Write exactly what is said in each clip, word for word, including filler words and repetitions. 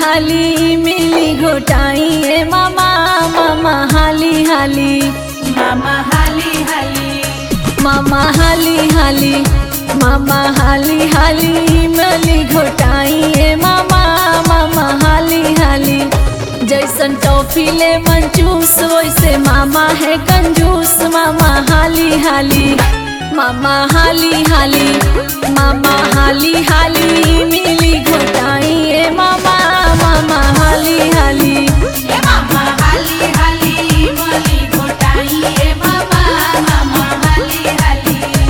हाली मिली घोटाई ए मामा मामा हाली हाली मामा हाली हाली मामा हाली हाली मामा हाली हाली मिली घोटाई ए मामा मामा हाली हाली जैसन टॉफी ले मंचूस वैसे मामा है कंजूस मामा हाली हाली मामा हाली हाली मामा हाली हाली मिली घोटाई ए मामा मामा हाली हाली ए मामा हाली हाली मली घोटाई ए मामा मामा हाली हाली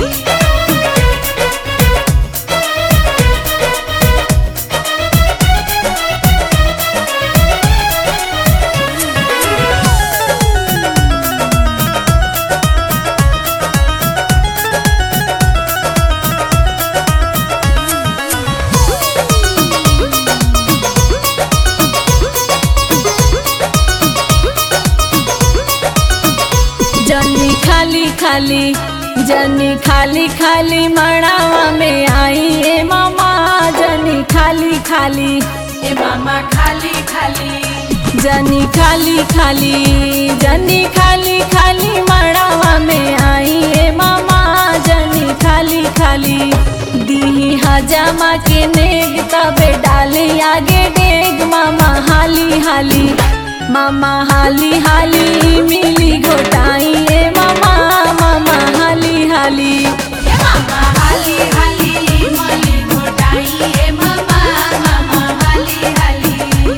जनी खाली खाली जनी खाली खाली मड़ावा में आई ए मामा जनी खाली खाली ए मामा खाली खाली जनी खाली खाली जनी खाली खाली मड़ावा में आई ए मामा जनी खाली खाली दी हजामा के नेग तबे डाली आगे डेग मामा हाली हाली मामा हाली हाली मिली घोटाई ए मामा मामा हाली हाली ए मामा हाली हाली मली घोटाई ए मामा मामा हाली हाली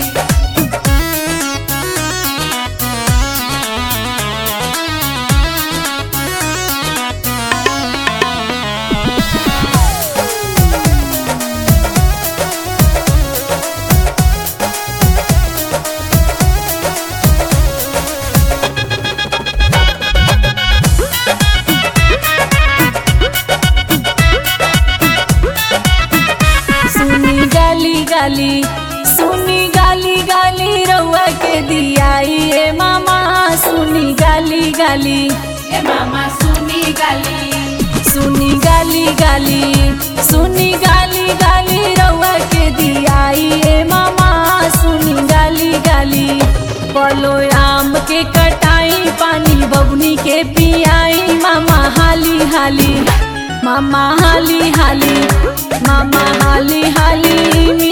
सुनी गाली गाली सुनी गाली गाली रउआ के दियाई ए मामा सुनी गाली गाली ए मामा सुनी गाली सुनी गाली गाली सुनी गाली गाली रउआ के दियाई ए मामा सुनी गाली गाली पलो आम के कटाई पानी बबुनी के पियाई मामा हाली हाली मामा हाली हाली मामा हाली हाली